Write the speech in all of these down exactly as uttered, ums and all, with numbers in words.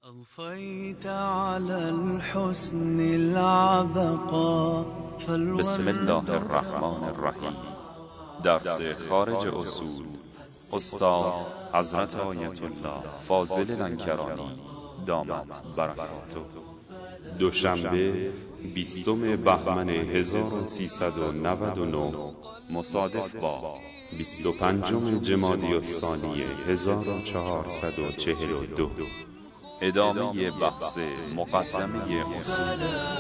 أضفيت على الحسن العبقى. بسم الله الرحمن الرحیم. درس خارج اصول استاد حضرت آیت الله فاضل لنکرانی دامت برکاته. دوشنبه بیستم بهمن هزار و سیصد و نود و نه مصادف با بیست و پنجم جمادی الثانی هزار و چهارصد و چهل و دو. ادامه بحث مقدمه اصول.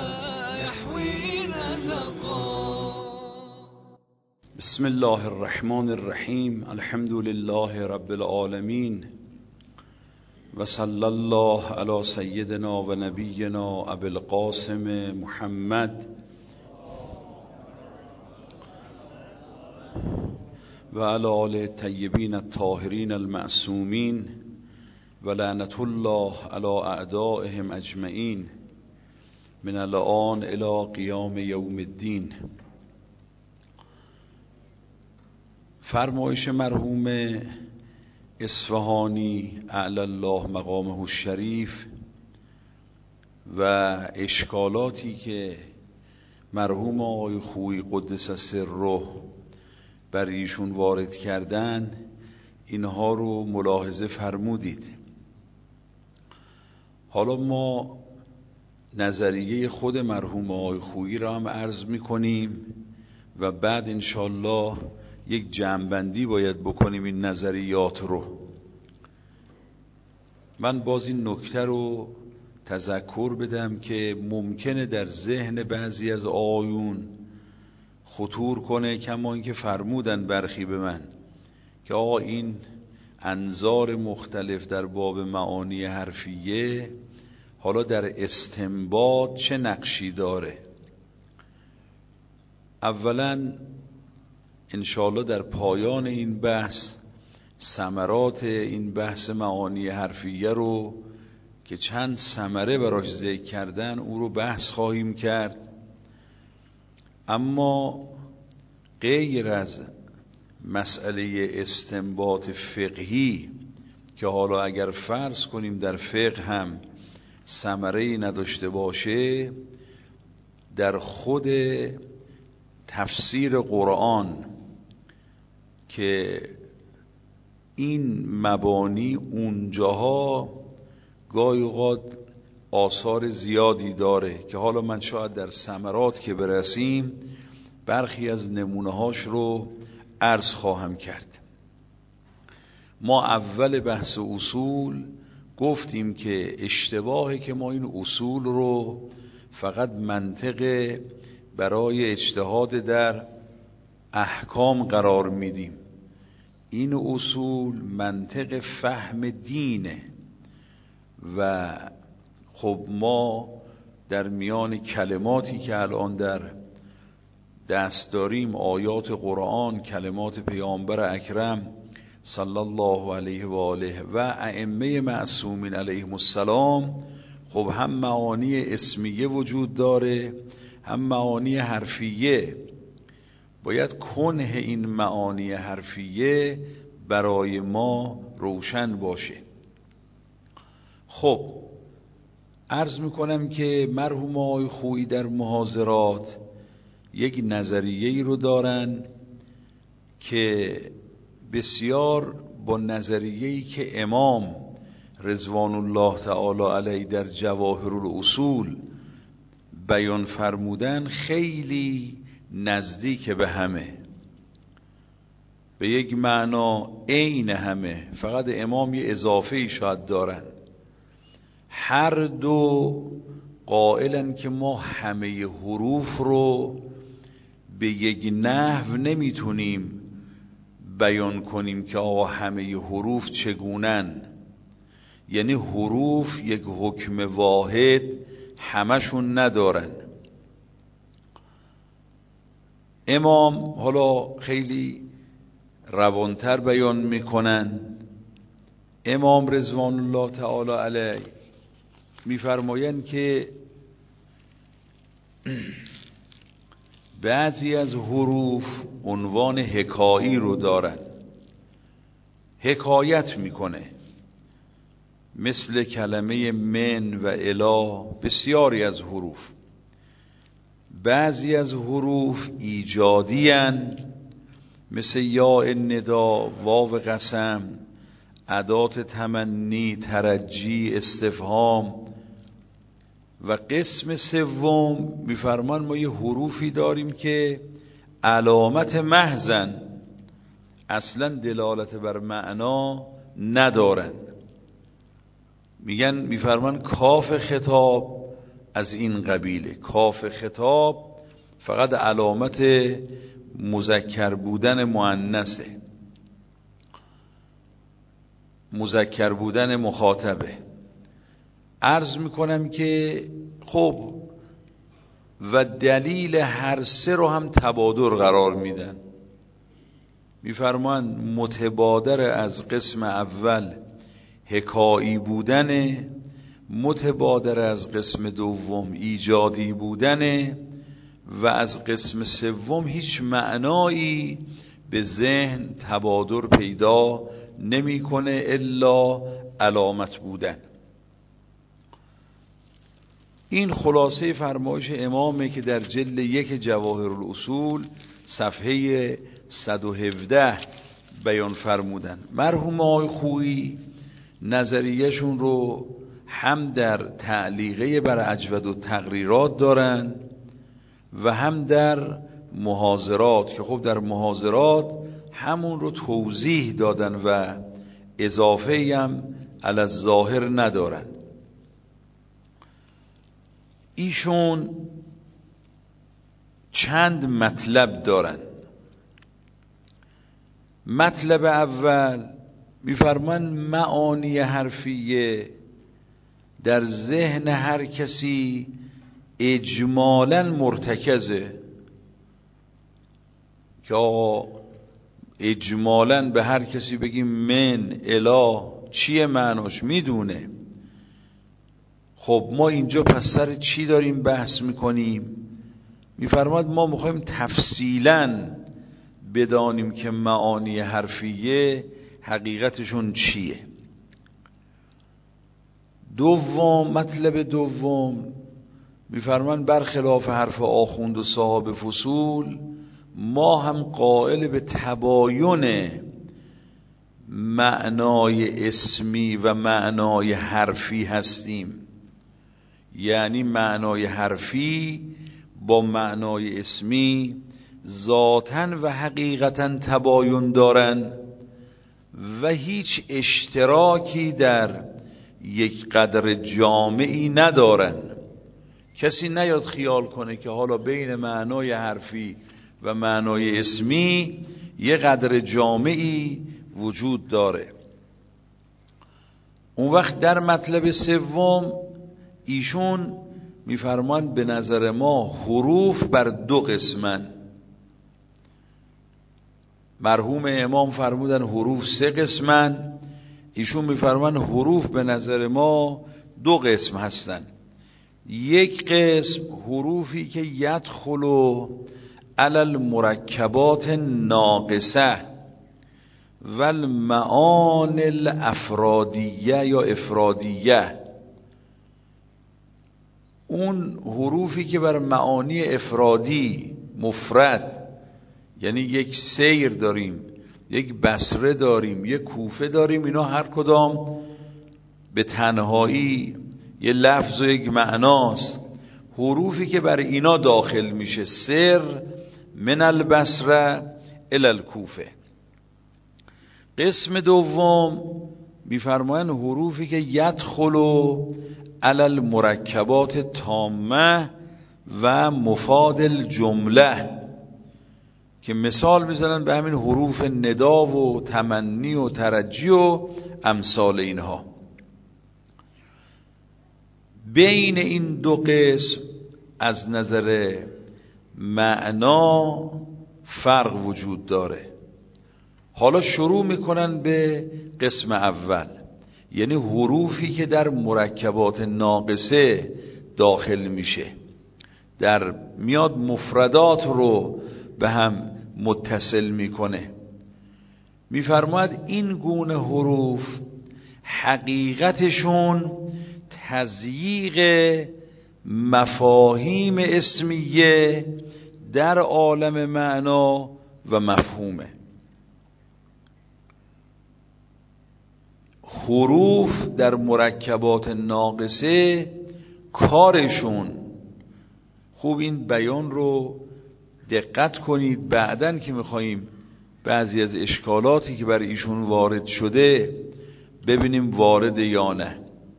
بسم الله الرحمن الرحیم. الحمد لله رب العالمین و صلی الله علی سیدنا و نبینا ابی القاسم محمد و علی آله الطیبین الطاهرین المعصومین و لعنت الله علی اعدائهم اجمعین من الآن الی قیام یوم الدین. فرمایش مرحوم اصفهانی اعلی الله مقامه الشریف و اشکالاتی که مرحوم آقای خویی قدس سره بر ایشون وارد کردن، اینها رو ملاحظه فرمودید. حالا ما نظریه خود مرحوم آقای خویی را هم عرض می‌کنیم و بعد انشالله یک جمع‌بندی باید بکنیم این نظریات رو. من باز این نکته رو تذکر بدم که ممکنه در ذهن بعضی از آقایون خطور کنه، کما اینکه فرمودن برخی به من که آقا این انظار مختلف در باب معانی حرفیه حالا در استنباط چه نقشی داره. اولا انشاءالله در پایان این بحث ثمرات این بحث معانی حرفیه رو که چند ثمره براش ذکر کردن او رو بحث خواهیم کرد. اما غیر از مسئله استنباط فقهی که حالا اگر فرض کنیم در فقه هم ثمره‌ای نداشته باشه، در خود تفسیر قرآن که این مبانی اونجاها گاهی اوقات آثار زیادی داره که حالا من شاید در ثمرات که برسیم برخی از نمونه‌هاش رو عرض خواهم کرد. ما اول بحث اصول گفتیم که اشتباهه که ما این اصول رو فقط منطق برای اجتهاد در احکام قرار میدیم. این اصول منطق فهم دینه و خب ما در میان کلماتی که الان در دست داریم، آیات قرآن، کلمات پیامبر اکرم صلی الله علیه و آله و ائمه معصومین علیهم السلام، خب هم معانی اسمیه وجود داره هم معانی حرفیه. باید کنه این معانی حرفیه برای ما روشن باشه. خب عرض میکنم که مرحوم آقای خویی در محاضرات یک نظریه‌ای رو دارن که بسیار با نظریه‌ای که امام رضوان الله تعالی علیه در جواهر الاصول بیان فرمودن خیلی نزدیک به همه، به یک معنا عین همه، فقط امام یه اضافه‌ای شاید دارن. هر دو قائلن که ما همه حروف رو به یک نحو نمیتونیم بیان کنیم که آقا همه حروف چگونن، یعنی حروف یک حکم واحد همشون ندارن. امام حالا خیلی روانتر بیان میکنن. امام رضوان الله تعالی علیه میفرمایند که بعضی از حروف عنوان حکایی رو دارن، حکایت میکنه. مثل کلمه من و الا، بسیاری از حروف. بعضی از حروف ایجادی هستند، مثل یا ندا، واو قسم، ادات تمنی، ترجی، استفهام. و قسم سوم میفرمان ما یه حروفی داریم که علامت محضن، اصلا دلالت بر معنا ندارن. میگن میفرمان کاف خطاب از این قبیله. کاف خطاب فقط علامت مذکر بودن مؤنثه، مذکر بودن مخاطبه. عرض میکنم که خب و دلیل هر سه رو هم تبادر قرار میدن. میفرمان متبادر از قسم اول حکایی بودنه، متبادر از قسم دوم ایجادی بودنه، و از قسم سوم هیچ معنایی به ذهن تبادر پیدا نمیکنه الا علامت بودن. این خلاصه فرمایش امامه که در جلد یک جواهر الاصول صفحه صد و هفده بیان فرمودن. مرحوم آقای خویی نظریهشون رو هم در تعلیقه بر اجود و تقریرات دارن و هم در محاضرات، که خب در محاضرات همون رو توضیح دادن و اضافه هم علی الظاهر ندارن. ایشون چند مطلب دارن. مطلب اول میفرمان معانی حرفیه در ذهن هر کسی اجمالاً مرتکزه، که آقا اجمالاً به هر کسی بگیم من الا چیه معناش میدونه. خب ما اینجا پس سر چی داریم بحث میکنیم؟ میفرماد ما میخوایم تفصیلاً بدانیم که معانی حرفیه حقیقتشون چیه. دوم، مطلب دوم میفرمان برخلاف حرف آخوند و صاحب فصول، ما هم قائل به تباین معنای اسمی و معنای حرفی هستیم. یعنی معنای حرفی با معنای اسمی ذاتاً و حقیقتاً تباین دارن و هیچ اشتراکی در یک قدر جامعی ندارن. کسی نیاد خیال کنه که حالا بین معنای حرفی و معنای اسمی یه قدر جامعی وجود داره. اون وقت در مطلب سوم ایشون میفرمان به نظر ما حروف بر دو قسمن. مرحوم امام فرمودن حروف سه قسمن، ایشون میفرمان حروف به نظر ما دو قسم هستن. یک قسم حروفی که یدخلو علی المرکبات ناقصه و المعانی الافرادیه یا افرادیه، اون حروفی که بر معانی افرادی مفرد، یعنی یک سیر داریم، یک بصره داریم، یک کوفه داریم، اینا هر کدام به تنهایی یه لفظ و یک معناست. حروفی که بر اینا داخل میشه، سر من البصره الی الکوفه. قسم دوم میفرمایند حروفی که یدخلو علی المرکبات تامه و مفاد الجمله، که مثال میزنن به همین حروف ندا و تمنی و ترجی و امثال اینها. بین این دو قسم از نظر معنا فرق وجود داره. حالا شروع میکنن به قسم اول، یعنی حروفی که در مرکبات ناقصه داخل میشه، در میاد مفردات رو به هم متصل میکنه. میفرماید این گونه حروف حقیقتشون تضییق مفاهیم اسمیه در عالم معنا و مفهومه. حروف در مرکبات ناقصه کارشون، خوب این بیان رو دقت کنید، بعدن که میخواییم بعضی از اشکالاتی که برای ایشون وارد شده ببینیم وارد یا نه.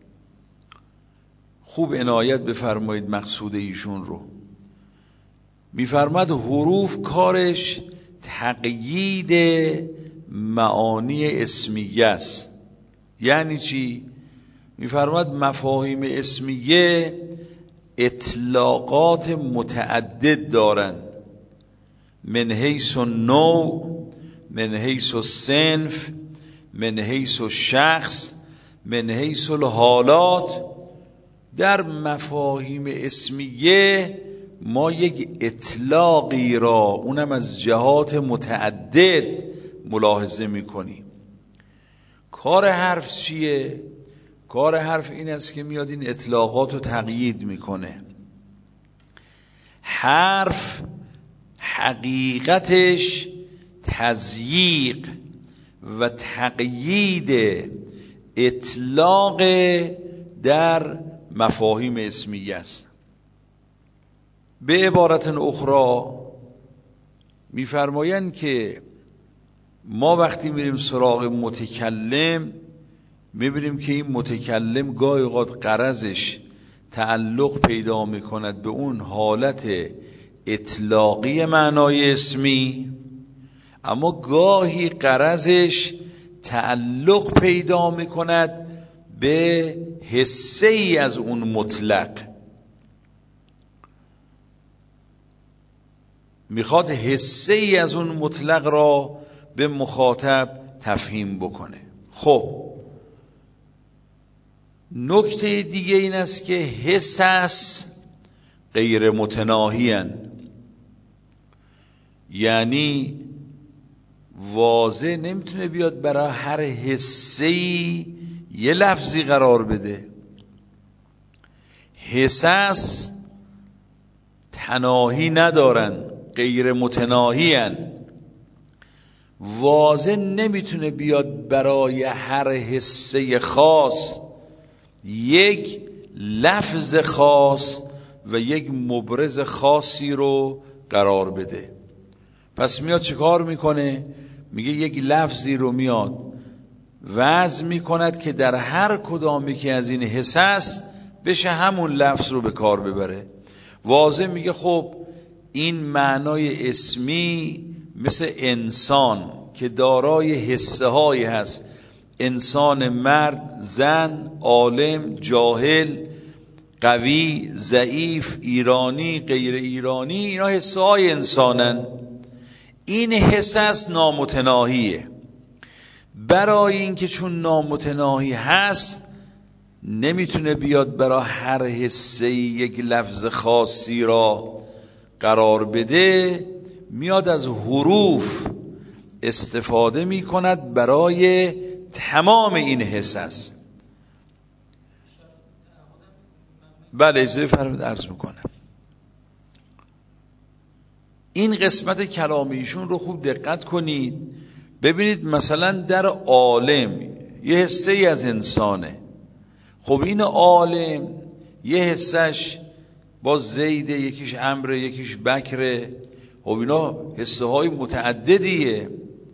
خوب عنایت بفرمایید مقصود ایشون رو. میفرماد حروف کارش تقیید معانی اسمیه است. یعنی چی؟ میفرماد مفاهیم اسمیه اطلاقات متعدد دارن، من حیث النوع، من حیث الصنف، من حیث الشخص، من حیث الحالات. در مفاهیم اسمیه ما یک اطلاقی را اونم از جهات متعدد ملاحظه میکنیم. کار حرف چیه؟ کار حرف این است که میاد این اطلاقات رو تقیید میکنه. حرف حقیقتش تضییق و تقیید اطلاق در مفاهیم اسمیه است. به عبارت اخرى میفرمایند که ما وقتی میریم سراغ متکلم میبینیم که این متکلم گاهی اوقات غرضش تعلق پیدا میکند به اون حالت اطلاقی معنای اسمی، اما گاهی غرضش تعلق پیدا میکند به حصه ای از اون مطلق، میخواد حصه ای از اون مطلق را به مخاطب تفهیم بکنه. خب نکته دیگه این است که حس غیر متناهی هستند، یعنی واضح نمیتونه بیاد برای هر حسه‌ای یه لفظی قرار بده. حس تناهی ندارن، غیر متناهی هستند. واضح نمیتونه بیاد برای هر حسه خاص یک لفظ خاص و یک مبرز خاصی رو قرار بده. پس میاد چه کار میکنه؟ میگه یک لفظی رو میاد وضع میکند که در هر کدامی که از این حساس بشه همون لفظ رو به کار ببره. واضح میگه خب این معنای اسمی مثل انسان که دارای حسه هایی هست، انسان مرد، زن، عالم، جاهل، قوی، ضعیف، ایرانی، غیر ایرانی، اینا حسه های انسانن. این حسس نامتناهیه. برای اینکه چون نامتناهی هست نمیتونه بیاد برای هر حسه یک لفظ خاصی را قرار بده، میاد از حروف استفاده میکند برای تمام این حسس. بله اجازه فرمایید عرض میکنم. این قسمت کلام ایشون رو خوب دقت کنید، ببینید مثلا در عالم یه حصه ای از انسانه. خب این عالم یه حصهش با زید، یکیش امر، یکیش بکره. خب اینا حصه های متعددیه.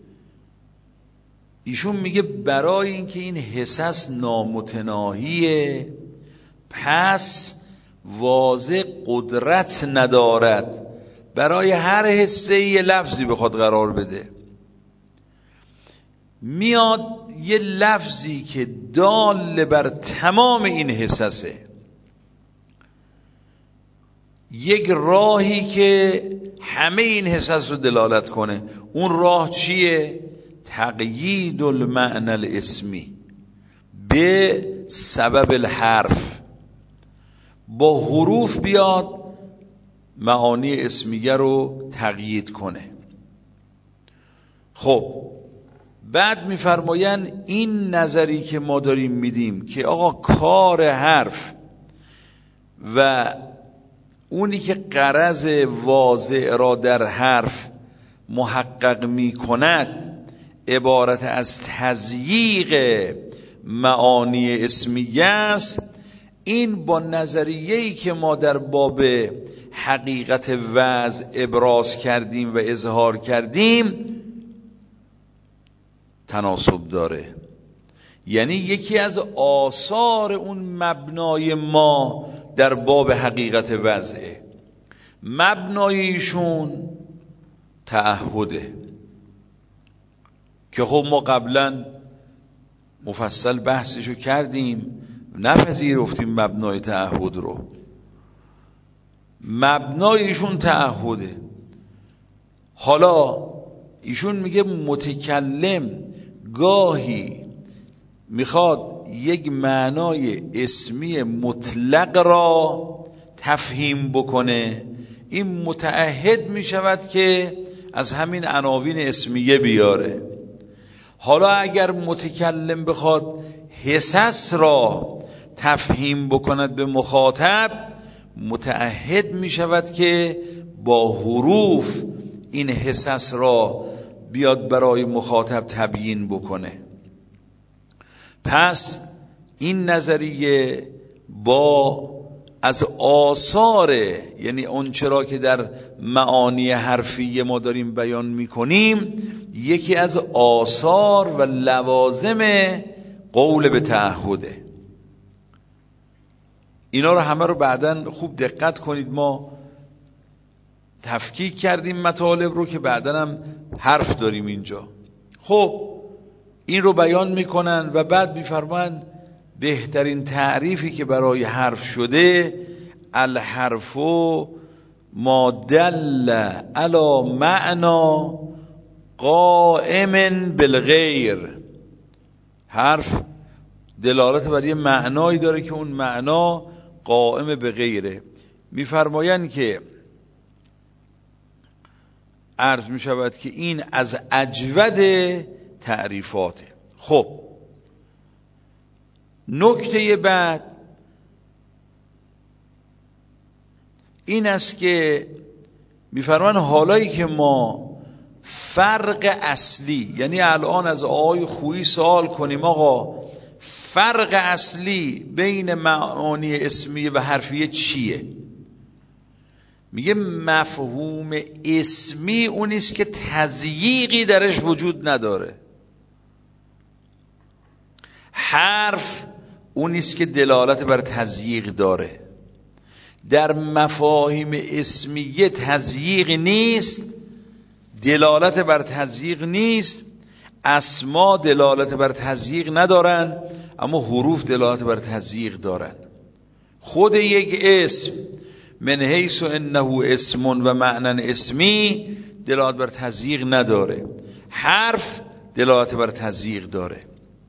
ایشون میگه برای اینکه این حسس نامتناهیه پس واضح قدرت ندارد برای هر حصه یه لفظی بخواد قرار بده. میاد یه لفظی که دال بر تمام این حسسه، یک راهی که همه این حسس رو دلالت کنه. اون راه چیه؟ تقیید المعنی الاسمی به سبب الحرف. با حروف بیاد معانی اسمیه رو تقیید کنه. خب بعد میفرمایند این نظری که ما داریم میدیم که آقا کار حرف و اونی که غرض واضح را در حرف محقق میکند عبارت از تضییق معانی اسمیه است، این با نظریه‌ای که ما در باب حقیقت وضع ابراز کردیم و اظهار کردیم تناسب داره. یعنی یکی از آثار اون مبنای ما در باب حقیقت وضعه. مبنای ایشون تعهده که خب ما قبلا مفصل بحثشو کردیم، نپذیرفتیم مبنای تعهد رو. مبنای ایشون تعهده. حالا ایشون میگه متکلم گاهی میخواد یک معنای اسمی مطلق را تفهیم بکنه، این متعهد میشود که از همین عناوین اسمیه بیاره. حالا اگر متکلم بخواد حسس را تفهیم بکند به مخاطب، متعهد میشود که با حروف این حسس را بیاد برای مخاطب تبیین بکنه. پس این نظریه با از آثار، یعنی اون چرا که در معانی حرفی ما داریم بیان میکنیم، یکی از آثار و لوازم قول به تعهده. اینا رو همه رو بعداً خوب دقت کنید، ما تفکیک کردیم مطالب رو که بعداً هم حرف داریم اینجا. خب این رو بیان میکنن و بعد میفرمان بهترین تعریفی که برای حرف شده، الحرف ما دل علی معنا قائم بالغیر. حرف دلالت بر یه معنایی داره که اون معنا قائم به غیره. میفرمایند که عرض میشود که این از اجود تعریفاته. خب نکته بعد این است که میفرمان حالایی که ما فرق اصلی، یعنی الان از آقای خویی سوال کنیم آقا فرق اصلی بین معانی اسمیه و حرفیه چیه؟ میگه مفهوم اسمی اونیست که تضییقی درش وجود نداره. حرف اونیست که دلالت بر تضییق داره. در مفاهیم اسمیه تضییق نیست، دلالت بر تضییق نیست. اسما دلالت بر تضییق ندارن، اما حروف دلالت بر تضییق دارن. خود یک اسم من حیث انه اسم و معنی اسمی دلالت بر تضییق نداره. حرف دلالت بر تضییق داره.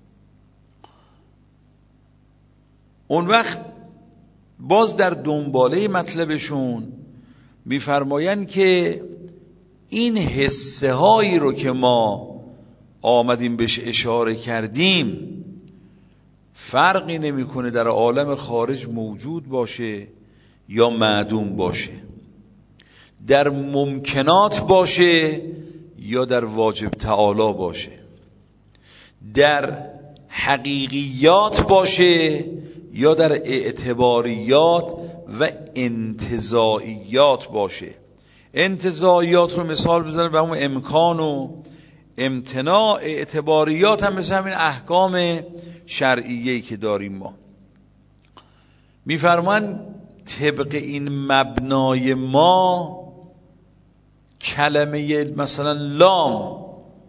اون وقت باز در دنباله مطلبشون میفرمایند که این حسه هایی رو که ما آمدیم بهش اشاره کردیم فرقی نمیکنه در عالم خارج موجود باشه یا معدوم باشه، در ممکنات باشه یا در واجب تعالی باشه، در حقیقیات باشه یا در اعتباریات و انتزاعیات باشه. انتزاعیات رو مثال بزنم به همون امکان و امتناع. اعتباریات هم مثل همین احکام شرعیه‌ای که داریم ما. میفرمان طبق این مبنای ما کلمه مثلا لام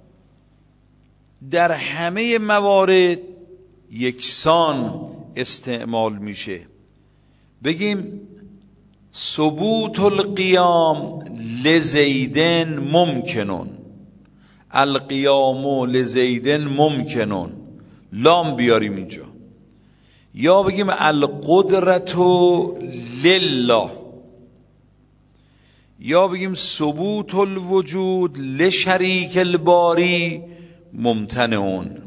در همه موارد یکسان استعمال میشه. بگیم ثبوت القیام لزیدن ممکنون، القیام لزیدن ممکنون، لام بیاریم اینجا. یا بگیم القدرت لله، یا بگیم ثبوت الوجود لشریک الباری ممتنعون.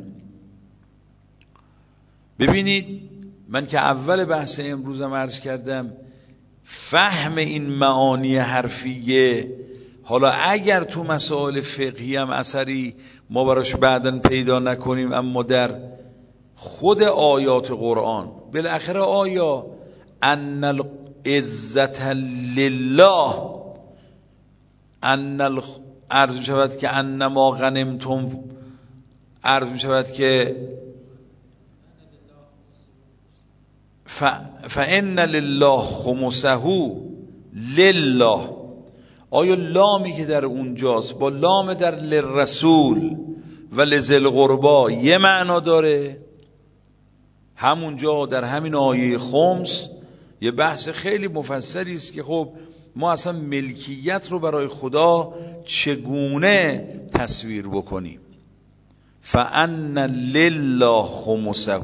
ببینید من که اول بحث امروزم عرض کردم فهم این معانی حرفیه، حالا اگر تو مسائل فقهی هم اثری ما براش بعداً پیدا نکنیم، اما در خود آیات قرآن بالاخره آیا ان العزت لله، ان ال... عرض می شود که انما غنمتم، عرض می شود که ف... فان لله خمسه لله، آیا لامی که در اونجاست با لام در للرسول و لذل قربا یه معنا داره؟ همونجا در همین آیه خمس یه بحث خیلی مفصلی است که خب ما اصلا ملکیت رو برای خدا چگونه تصویر بکنیم. فان لله خمسه،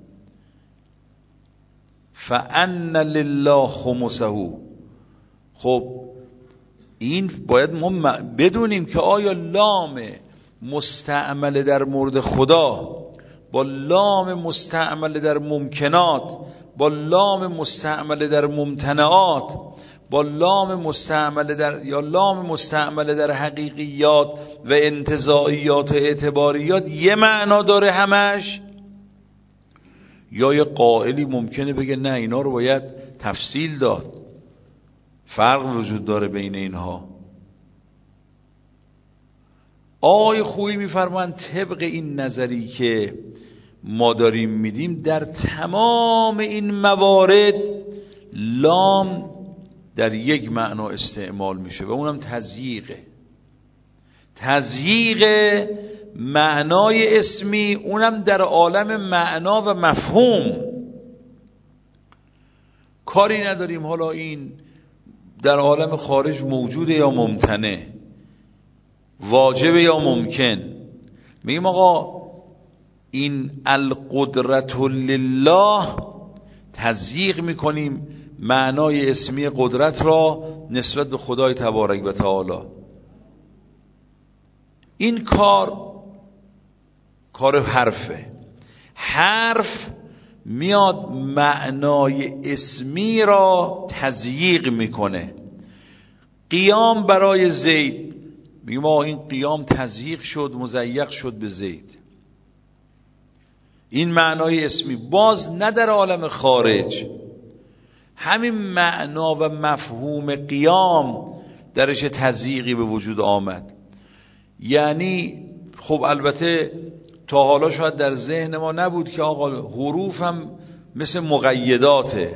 فان لله خمسه. خب این باید ما بدونیم که آیا لام مستعمل در مورد خدا با لام مستعمل در ممکنات، با لام مستعمل در ممتنعات، با لام مستعمل در یا لام مستعمل در حقیقیات و انتزاعیات و اعتباریات یه معنا داره همش؟ یا یه قائلی ممکنه بگه نه اینا رو باید تفصیل داد، فرق وجود داره بین اینها. آقای خویی میفرمایند طبق این نظری که ما داریم میدیم در تمام این موارد لام در یک معنا استعمال میشه و اونم تضییقه. تضییق معنای اسمی، اونم در عالم معنا و مفهوم. کاری نداریم حالا این در عالم خارج موجوده یا ممتنع، واجبه یا ممکن. میگیم آقا این القدرت لله تضییق میکنیم معنای اسمی قدرت را نسبت به خدای تبارک و تعالی. این کار کار حرفه. حرف میاد معنای اسمی را تضییق میکنه. قیام برای زید، میگیم آقا این قیام تضییق شد، مضیق شد به زید. این معنای اسمی. باز نه در عالم خارج همین معنا و مفهوم قیام درش تضییقی به وجود آمد. یعنی خب البته تا حالا شاید در ذهن ما نبود که آقا حروف هم مثل مقیداته.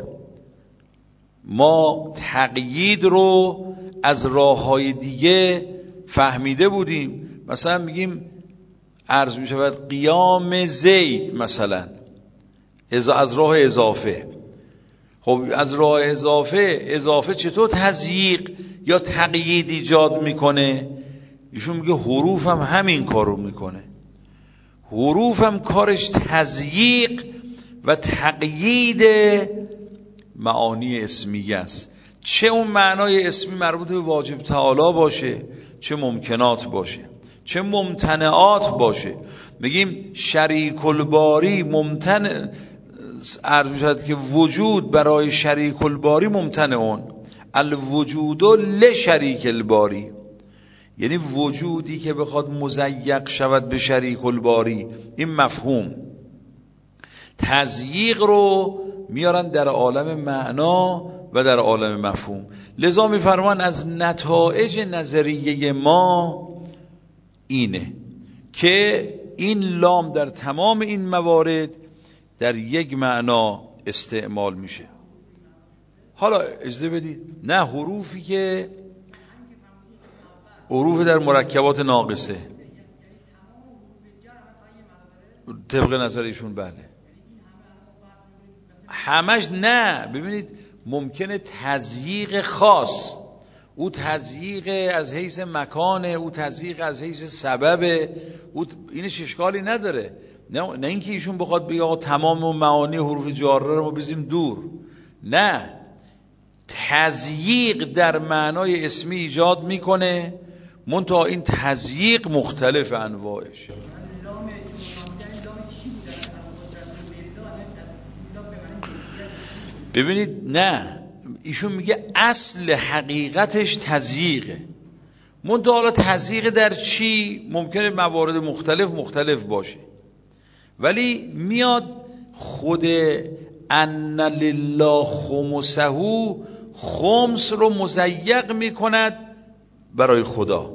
ما تقیید رو از راه‌های دیگه فهمیده بودیم. مثلا میگیم عرض می شود قیام زید مثلا از راه اضافه. خب از راه اضافه اضافه چطور تضییق یا تقیید ایجاد میکنه؟ ایشون میگه حروف هم همین کارو میکنه. حروف هم کارش تضییق و تقیید معانی اسمیه است، چه اون معنای اسمی مربوط به واجب تعالی باشه، چه ممکنات باشه، چه ممتنعات باشه. میگیم شریک الباری ممتنع، عرض میشود که وجود برای شریک الباری ممتنعون، الوجود لشریک الباری، یعنی وجودی که بخواد مضیق شود به شریک الباری. این مفهوم. تضییق رو میارن در عالم معنا و در عالم مفهوم. لذا میفرمان از نتایج نظریه ما اینه که این لام در تمام این موارد در یک معنا استعمال میشه. حالا اجازه بدید، نه حروفی که حروف در مرکبات ناقصه طبق نظر ایشون بله همش نه. ببینید ممکنه تضییق خاص، او تضییق از حیث مکانه، او تضییق از حیث سببه، او اینش اشکالی نداره. نه, نه اینکه ایشون بخواد بگه آقا تمام معانی حروف جاره رو ما بزنیم دور. نه، تضییق در معنای اسمی ایجاد میکنه، منتها این تضییق مختلف انواعش. ببینید نه، ایشون میگه اصل حقیقتش تضییقه. منتها حالا تضییق در چی؟ ممکنه موارد مختلف مختلف باشه، ولی میاد خود ان لله خمسه خمس رو مضیق میکند برای خدا.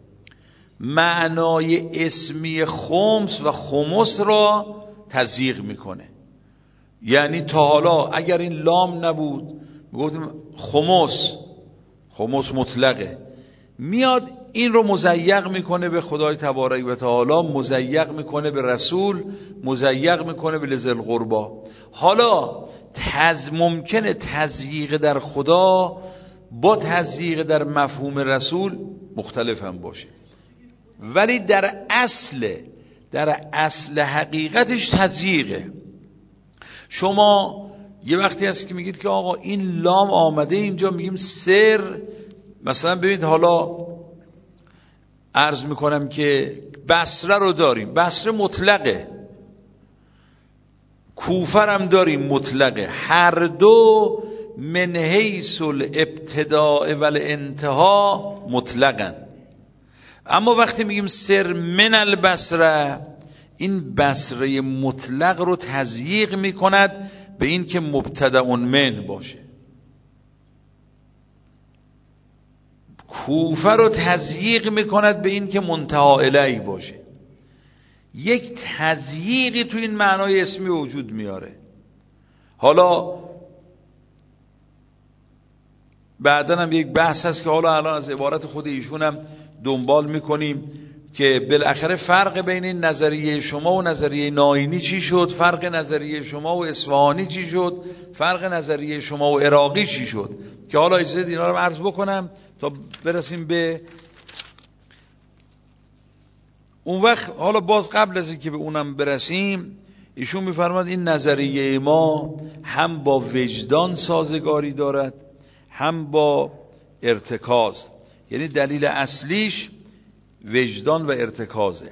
معنای اسمی خمس و خمس را تضییق میکنه. یعنی تا حالا اگر این لام نبود میگفتیم خمس، خمس مطلقه، میاد این رو مضیق میکنه به خدای تبارک و تعالی، مضیق میکنه به رسول، مضیق میکنه به ذی القربا. حالا تز ممکنه تضییق در خدا با تضییق در مفهوم رسول مختلف هم باشه، ولی در اصل در اصل حقیقتش تضییقه. شما یه وقتی هست که میگید که آقا این لام آمده اینجا، میگیم سر، مثلا ببینید حالا عرض میکنم که بصره رو داریم، بصره مطلقه، کوفه هم داریم مطلقه، هر دو من حیث الابتداء و الانتها مطلقن. اما وقتی میگیم سر من البصره، این بصره مطلق رو تضییق میکند به این که مبتدأ من باشه، کوفه رو تضییق میکند به این که منتهی الیه باشه. یک تضییقی تو این معنای اسمی وجود میاره. حالا بعداً هم یک بحث هست که حالا الان از عبارت خود ایشون هم دنبال میکنیم که بالاخره فرق بین این نظریه شما و نظریه ناینی چی شد، فرق نظریه شما و اصفهانی چی شد، فرق نظریه شما و عراقی چی شد، که حالا اجازه اینا رو عرض بکنم تا برسیم به اون وقت. حالا باز قبل از اینکه به اونم برسیم، ایشون میفرماد این نظریه ما هم با وجدان سازگاری دارد هم با ارتکاز، یعنی دلیل اصلیش وجدان و ارتکازه.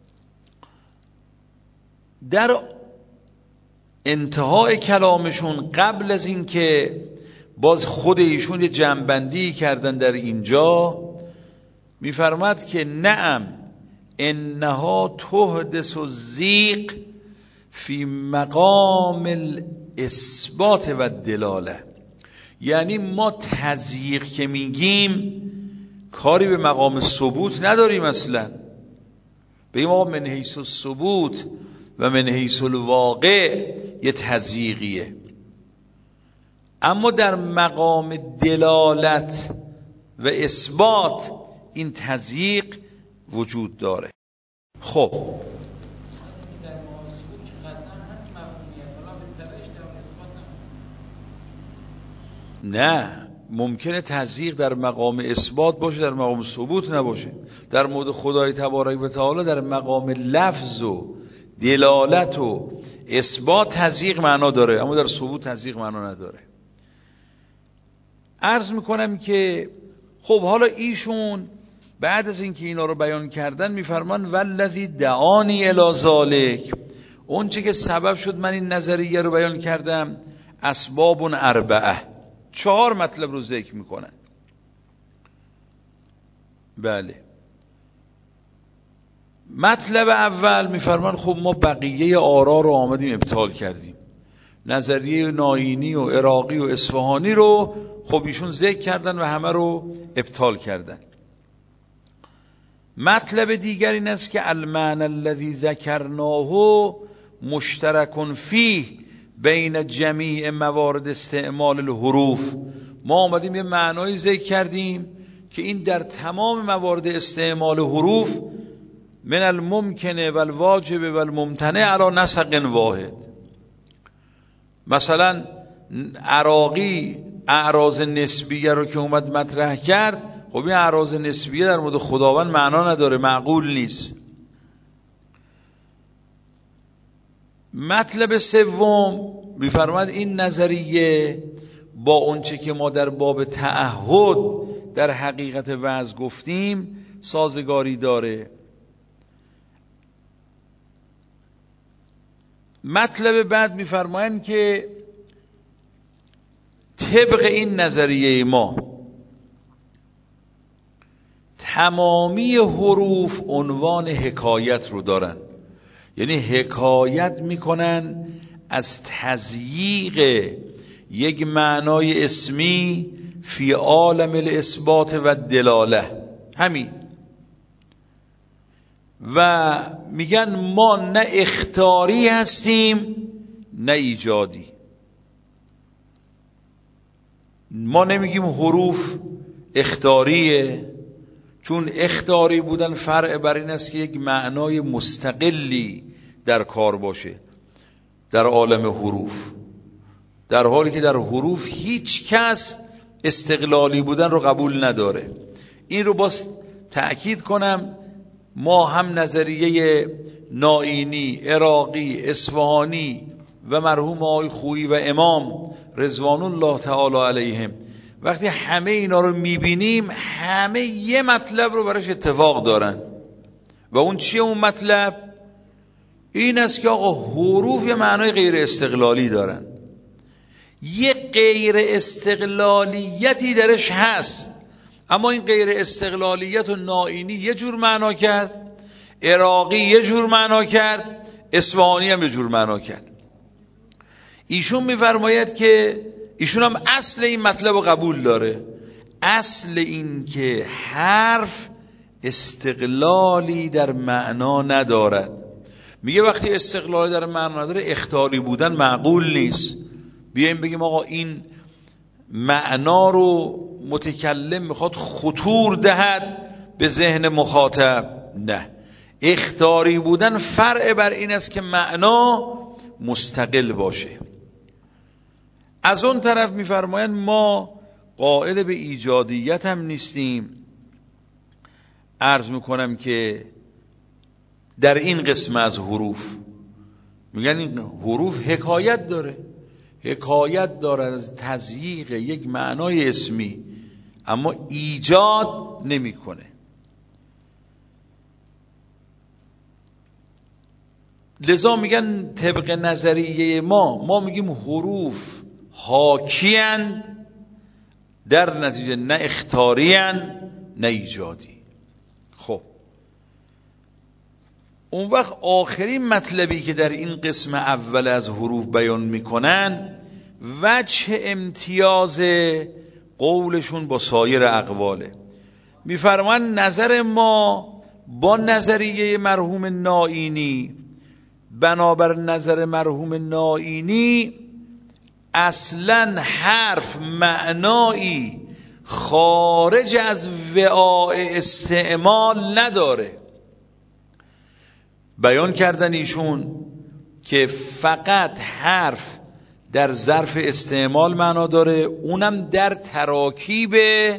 در انتهای کلامشون قبل از این که باز خود ایشون یه جمع‌بندی کردن در اینجا، میفرماد که نعم انها تحدث الضیق فی مقام الاثبات و الدلاله. یعنی ما تضییق که میگیم کاری به مقام ثبوت نداریم، اصلا بگیم آقا من حیث الثبوت و من حیث الواقع یه تضییقیه، اما در مقام دلالت و اثبات این تضییق وجود داره. خب نه، ممکنه تضییق در مقام اثبات باشه در مقام ثبوت نباشه. در مورد خدای تبارک و تعالی در مقام لفظ و دلالت و اثبات تضییق معنا داره، اما در ثبوت تضییق معنا نداره. عرض میکنم که خب حالا ایشون بعد از اینکه اینا رو بیان کردن میفرمان والذی دعانی الی ذالک، اون چه که سبب شد من این نظریه رو بیان کردم، اسباب اربعه، چهار مطلب رو ذکر میکنن. بله، مطلب اول میفرمان خب ما بقیه آرا رو آمدیم ابطال کردیم، نظریه ناینی و عراقی و اصفهانی رو خب ایشون ذکر کردن و همه رو ابطال کردن. مطلب دیگر این است که المعنى الذي ذکرناه مشترک فیه بین جمیع موارد استعمال الحروف. ما آمدیم یه معنایی ذکر کردیم که این در تمام موارد استعمال حروف من الممکن و الواجب و الممتنع علی نسق واحد. مثلا عراقی اعراض نسبیه رو که اومد مطرح کرد، خب این اعراض نسبیه در مورد خداوند معنا نداره، معقول نیست. مطلب سوم می‌فرماد این نظریه با اونچه که ما در باب تعهد در حقیقت وضع گفتیم سازگاری داره. مطلب بعد می‌فرمایند که طبق این نظریه ما تمامی حروف عنوان حکایت رو دارن، یعنی حکایت میکنن از تضییق یک معنای اسمی فی عالم الاثبات و دلاله. همین. و میگن ما نه اخطاری هستیم نه ایجادی. ما نمیگیم حروف اخطاریه، چون اخطاری بودن فرع بر این است که یک معنای مستقلی در کار باشه در عالم حروف، در حالی که در حروف هیچ کس استقلالی بودن رو قبول نداره. این رو باز تأکید کنم، ما هم نظریه نائینی، عراقی، اصفهانی و مرحوم آقای خویی و امام رضوان الله تعالی علیهم، وقتی همه اینا رو میبینیم همه یه مطلب رو براش اتفاق دارن. و اون چیه اون مطلب؟ این است که آقا حروف یه معنای غیر استقلالی دارن، یه غیر استقلالیتی درش هست، اما این غیر استقلالیت و نائینی یه جور معنا کرد، عراقی یه جور معنا کرد، اصفهانی هم یه جور معنا کرد. ایشون میفرماید که ایشون هم اصل این مطلب رو قبول داره، اصل این که حرف استقلالی در معنا ندارد. میگه وقتی استقلالی در معنا نداره اختیاری بودن معقول نیست. بیایم بگیم آقا این معنا رو متکلم میخواد خطور دهد به ذهن مخاطب، نه، اختیاری بودن فرع بر این است که معنا مستقل باشه. از اون طرف میفرمایند ما قائل به ایجادیت هم نیستیم. عرض میکنم که در این قسم از حروف میگن این حروف حکایت داره، حکایت داره از تضییق یک معنای اسمی، اما ایجاد نمیکنه. لذا میگن طبق نظریه ما ما میگیم حروف حاکی‌اند، در نتیجه نه اختیاری‌اند نه ایجادی. خب اون وقت آخرین مطلبی که در این قسم اول از حروف بیان میکنن وجه امتیاز قولشون با سایر اقواله. میفرمان نظر ما با نظریه مرحوم نائینی، بنابر نظر مرحوم نائینی اصلا حرف معنایی خارج از وعاء استعمال نداره. بیان کردن ایشون که فقط حرف در ظرف استعمال معنا داره، اونم در تراکیب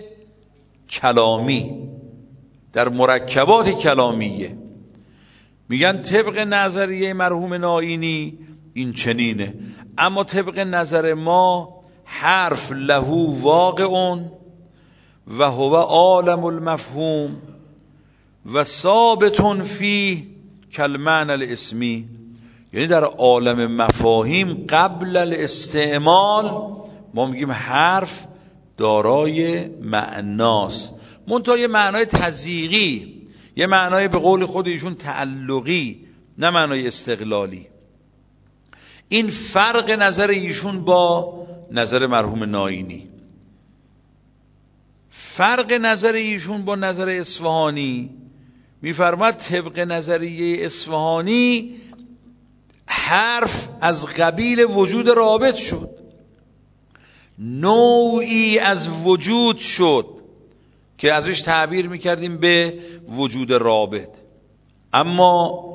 کلامی، در مرکبات کلامیه. میگن طبق نظریه مرحوم نائینی این چنینه، اما طبق نظر ما حرف لهو واقعون و هو عالم المفهوم و ثابتون فی کالمعنی الاسمی، یعنی در عالم مفاهیم قبل الاستعمال ما میگیم حرف دارای معناست، منتها یه معنای تضییقی، یه معنای به قول خود ایشون تعلقی، نه معنای استقلالی. این فرق نظر ایشون با نظر مرحوم نائینی. فرق نظر ایشون با نظر اصفهانی میفرماد طبق نظریه اصفهانی حرف از قبیل وجود رابط شد، نوعی از وجود شد که ازش تعبیر میکردیم به وجود رابط. اما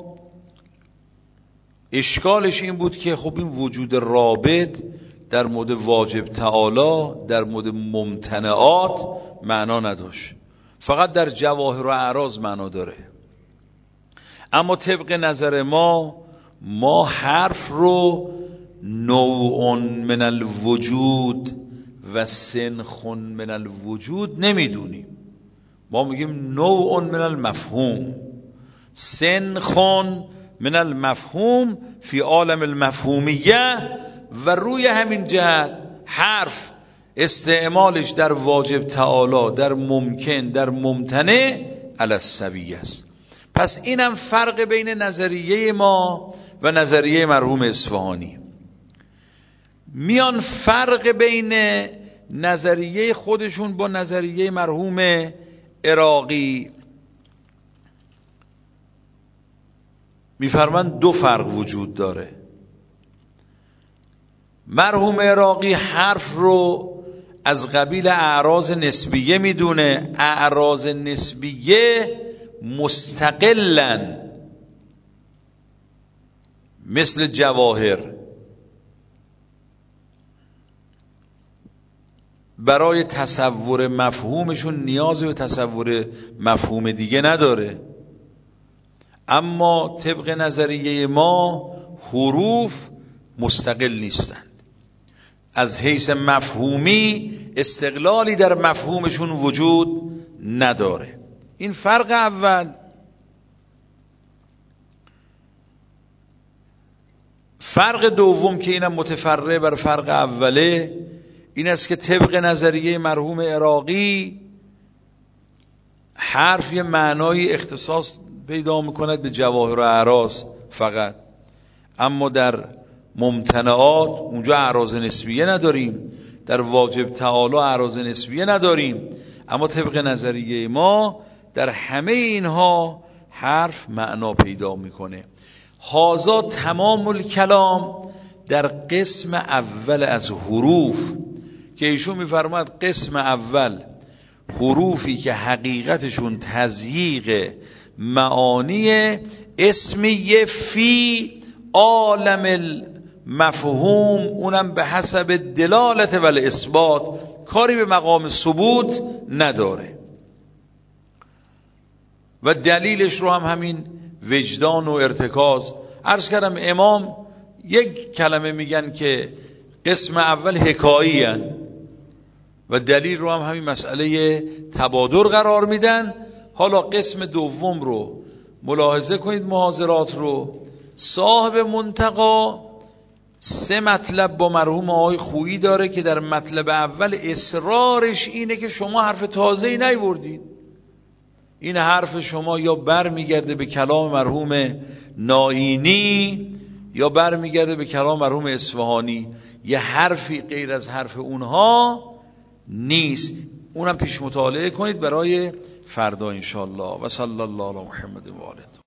اشکالش این بود که خب این وجود رابط در مورد واجب تعالی، در مورد ممتنعات معنا نداشت، فقط در جواهر و اعراض معنا داره. اما طبق نظر ما ما حرف رو نوع من الوجود و سنخ من الوجود نمیدونیم، ما میگیم نوع من المفهوم، سنخ من المفهوم فی عالم المفهومیه. و روی همین جهت حرف استعمالش در واجب تعالی، در ممکن، در ممتنع علی السویه است. پس اینم فرق بین نظریه ما و نظریه مرحوم اصفهانی. میان فرق بین نظریه خودشون با نظریه مرحوم عراقی میفرمند دو فرق وجود داره. مرحوم عراقی حرف رو از قبیل اعراض نسبیه میدونه. اعراض نسبیه مستقلن مثل جواهر برای تصور مفهومشون نیاز به تصور مفهوم دیگه نداره. اما طبق نظریه ما حروف مستقل نیستند، از حیث مفهومی استقلالی در مفهومشون وجود نداره. این فرق اول. فرق دوم که اینم متفرع بر فرق اوله این است که طبق نظریه مرحوم عراقی حرف یه معنای اختصاص پیدا میکند به جواهر و اعراض فقط، اما در ممتنعات اونجا اعراض نسبیه نداریم، در واجب تعالی اعراض نسبیه نداریم. اما طبق نظریه ما در همه اینها حرف معنا پیدا میکنه. هذا تمام الکلام در قسم اول از حروف که ایشون میفرماد قسم اول حروفی که حقیقتشون تضییق معانی اسمیه فی عالم المفهوم، اونم به حسب دلالت و اثبات، کاری به مقام ثبوت نداره. و دلیلش رو هم همین وجدان و ارتکاز عرض کردم. امام یک کلمه میگن که قسم اول حکایی هن و دلیل رو هم همین مسئله تبادر قرار میدن. حالا قسم دوم رو ملاحظه کنید، محاضرات رو. صاحب منتقا سه مطلب با مرحوم آقای خویی داره که در مطلب اول اصرارش اینه که شما حرف تازه‌ای نیوردید. این حرف شما یا بر میگرده به کلام مرحوم نائینی یا بر میگرده به کلام مرحوم اصفهانی. یه حرفی غیر از حرف اونها نیست. اونم پیش مطالعه کنید برای فردا انشاءالله. و صلی الله علی محمد و آله.